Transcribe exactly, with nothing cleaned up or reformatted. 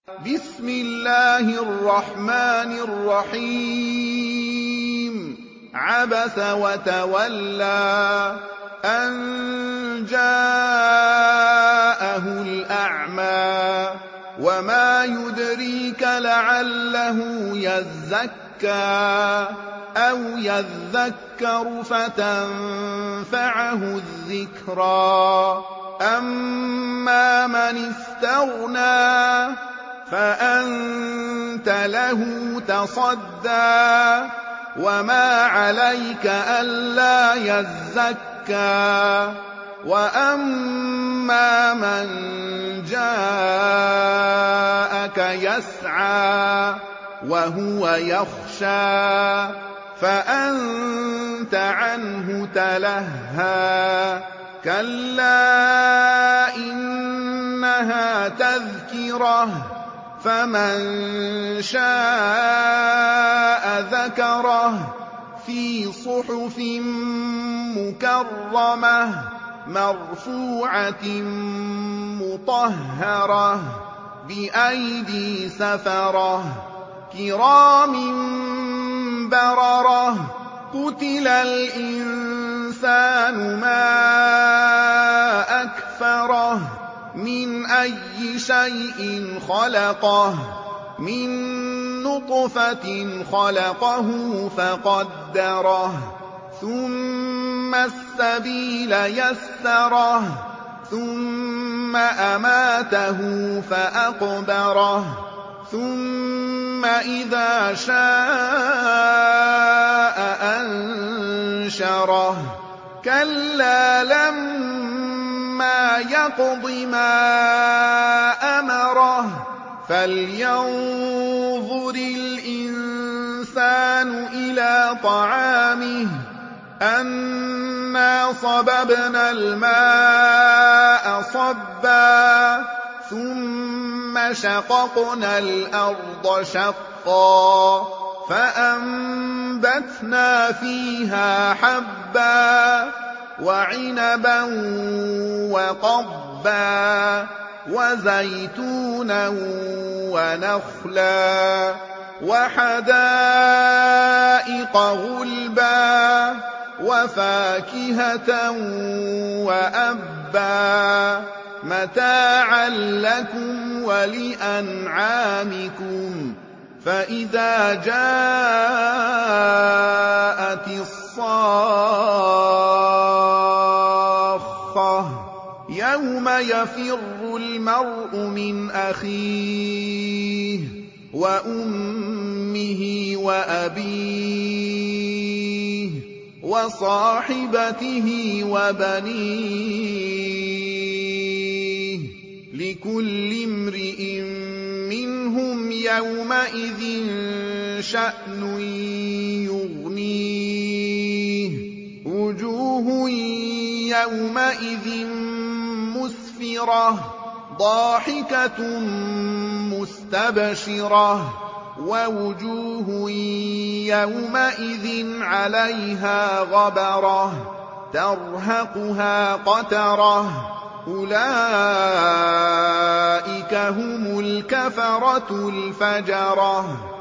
بسم الله الرحمن الرحيم عبس وتولى أن جاءه الأعمى وما يدريك لعله يزكى أو يذكر فتنفعه الذكرى أما من استغنى فأنت له تصدى وما عليك ألا يزكى وأما من جاءك يسعى وهو يخشى فأنت عنه تلهى كلا إنها تذكرة فمن شاء ذكره في صحف مكرمة مرفوعة مطهرة بأيدي سفرة كرام بررة قتل الإنسان ما أكفره من أي شيء خلقه من نطفة خلقه فقدره ثم السبيل يسره ثم أماته فأقبره ثم إذا شاء أنشره كلا لما يقض ما أمره فلينظر الإنسان إلى طعامه أنا صببنا الماء صبا ثم شققنا الأرض شقا فأنبتنا فيها حبا وعنبا وقضبا وزيتونا ونخلا وحدائق غلبا وفاكهة وأبا متاعا لكم ولأنعامكم فإذا جاءت الصاخة يوم يفر المرء من أخيه وأمه وأبيه وصاحبته وبنيه لكل امرئ منهم يومئذ شأن يغنيه وجوه يومئذ مسفرة ضاحكة مستبشرة ووجوه يومئذ عليها غبرة ترهقها قترة أولئك هم الكفرة الفجرة